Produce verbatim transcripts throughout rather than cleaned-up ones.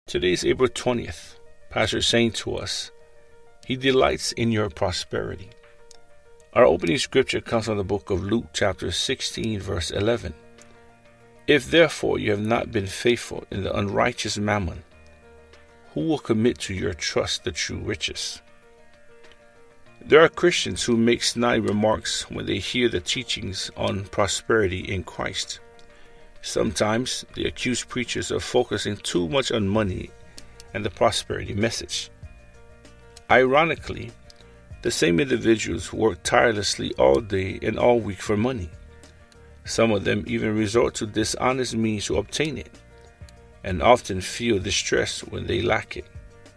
Today is April twentieth. Pastor is saying to us, He delights in your prosperity. Our opening scripture comes from the book of Luke chapter sixteen verse eleven. If therefore you have not been faithful in the unrighteous mammon, who will commit to your trust the true riches? There are Christians who make snide remarks when they hear the teachings on prosperity in Christ. Sometimes they accuse preachers of focusing too much on money and the prosperity message. Ironically, the same individuals work tirelessly all day and all week for money. Some of them even resort to dishonest means to obtain it, and often feel distressed when they lack it.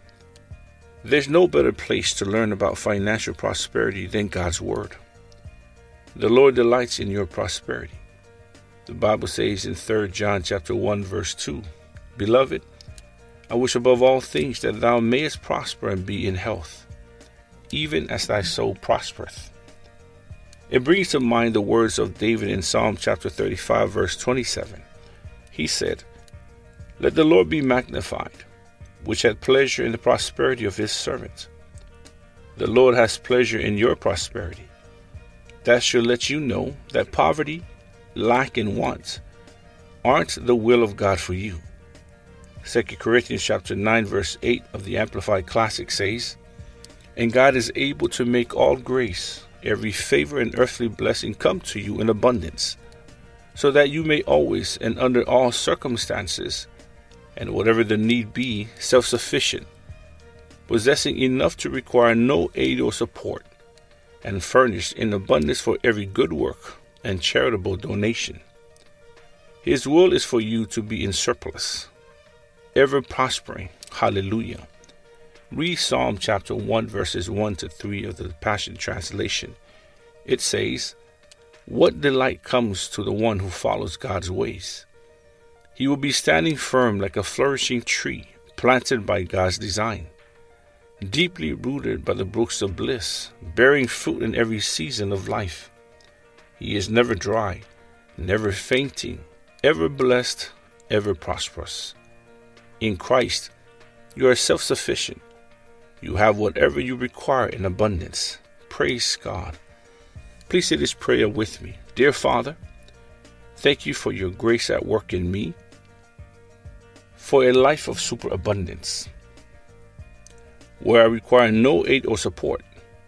There's no better place to learn about financial prosperity than God's Word. The Lord delights in your prosperity. The Bible says in Third John chapter one verse two, Beloved, I wish above all things that thou mayest prosper and be in health, even as thy soul prospereth. It brings to mind the words of David in Psalm chapter thirty-five verse twenty-seven. He said, Let the Lord be magnified, which had pleasure in the prosperity of his servant. The Lord has pleasure in your prosperity. That should let you know that poverty, lack, and want aren't the will of God for you. Second Corinthians chapter nine verse eight of the Amplified Classic says, And God is able to make all grace, every favor and earthly blessing come to you in abundance, so that you may always and under all circumstances, and whatever the need be, self-sufficient, possessing enough to require no aid or support, and furnished in abundance for every good work and charitable donation. His will is for you to be in surplus, ever prospering. Hallelujah. Read Psalm chapter one verses one to three of the Passion Translation. It says, What delight comes to the one who follows God's ways? He will be standing firm like a flourishing tree planted by God's design, deeply rooted by the brooks of bliss, bearing fruit in every season of life. He is never dry, never fainting, ever blessed, ever prosperous. In Christ, you are self-sufficient. You have whatever you require in abundance. Praise God. Please say this prayer with me. Dear Father, thank you for your grace at work in me, for a life of superabundance, where I require no aid or support,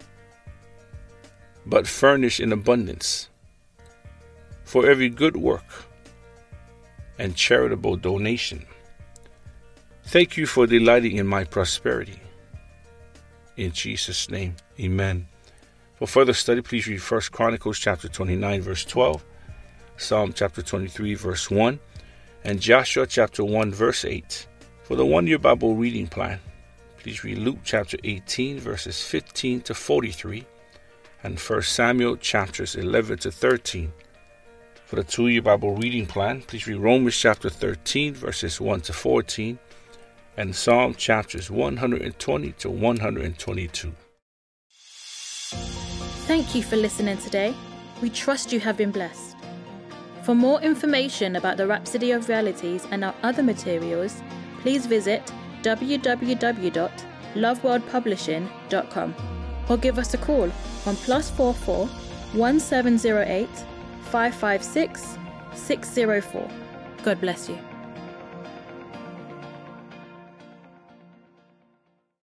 but furnish in abundance for every good work and charitable donation. Thank you for delighting in my prosperity. In Jesus' name, amen. For further study, please read First Chronicles chapter twenty-nine, verse twelve, Psalm chapter twenty-three, verse one, and Joshua chapter one, verse eight. For the one-year Bible reading plan, please read Luke chapter eighteen, verses fifteen to forty-three, and First Samuel chapters eleven to thirteen. For the two-year Bible reading plan, please read Romans chapter thirteen, verses one to fourteen, and Psalm chapters one hundred twenty to one hundred twenty-two. Thank you for listening today. We trust you have been blessed. For more information about the Rhapsody of Realities and our other materials, please visit w w w dot love world publishing dot com or give us a call on plus four four one seven zero eight five five six six zero four. God bless you.